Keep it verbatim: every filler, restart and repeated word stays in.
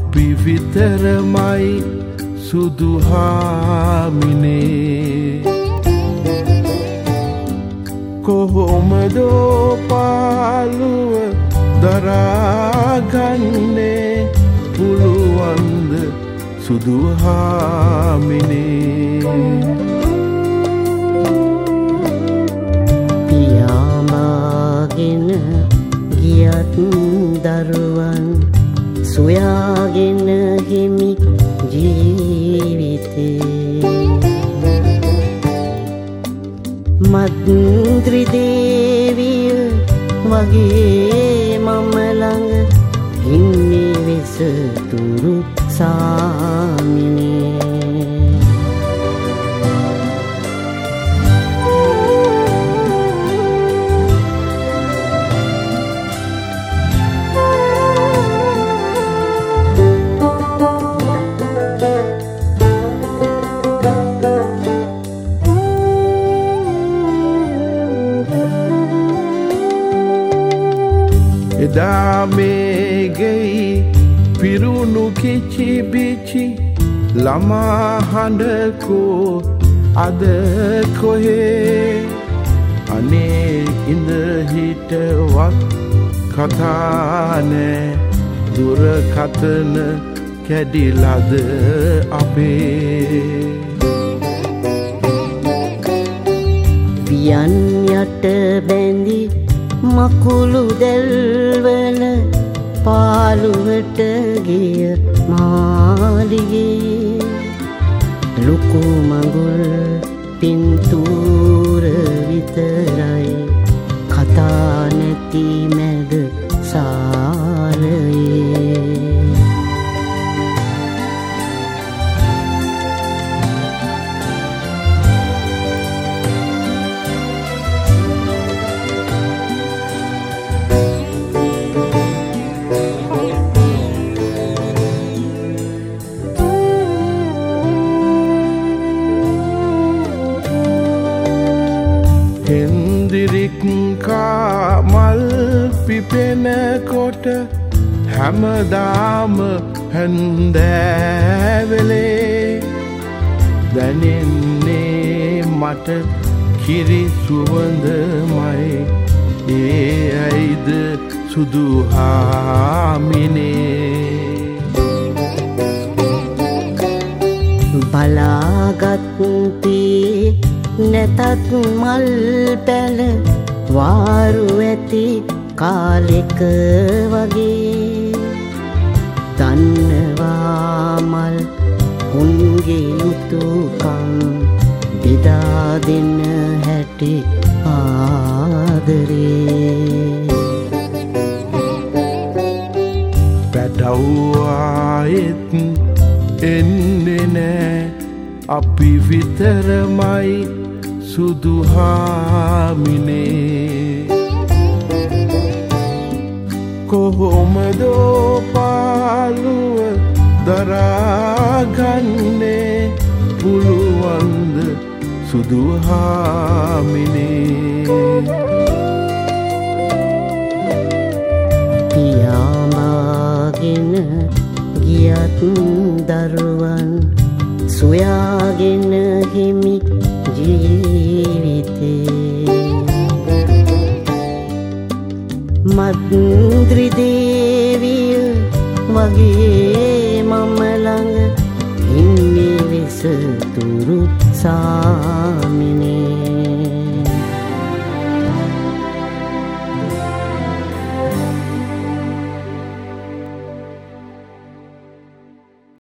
අපි විතරමයි සුදු හාමිනේ කොහොමදෝ පාළුව දරාගන්නේ පුළුවන්ද සුදු හාමිනේ පියාමාගෙන ගියත් දරුවන් සොයාගෙන හිමි ජීවිතේ මන්ත්‍රී දේවිය වගේ මම ළඟ ඉන්නේ වෙසතුරු සාමිනේ එදා මේ ගෙයි පිරුණු කිචි බිචි ළමා හඬකෝ අද කොහේ අනේ ඉඳ හිටවත් කතා නෑ දුරකථන කැඩිලද අපේ වියන් යට බැඳි මකුළු දැල්වල පාළුවට ගිය මාලිගේ ලොකු මඟුල් පින්තූර විතරයි කතා නැති මැද සාලයේ හෙන්දිරික්කා මල් පිපෙනකොට හැමදාම හැන්දෑවෙලේ දැනෙන්නේ මට කිරි සුවඳමයි ඒ ඇයිද සුදු හාමිනේ බලාගත්තේ නැතත් මල් පැල වාරු ඇති කාලෙක වගේ දන්නවා මල් උන්ගේ යුතුකම් බෙදා දෙන්න හැටි ආදරේ පැටවුවායෙත් එන්නේ නෑ අපි විතරමයි සුදු හාමිනේ කොහොමදෝ පාළුව දරාගන්නේ පුළුවන්ද සුදු හාමිනේ පියාමාගෙන ගියත් දරුවන් සොයාගෙන හිමි ජීවිතේ මන්ත්‍රී දේවිය වගේ මම ළඟ ඉන්නේ වෙසතුරු සාමිනේ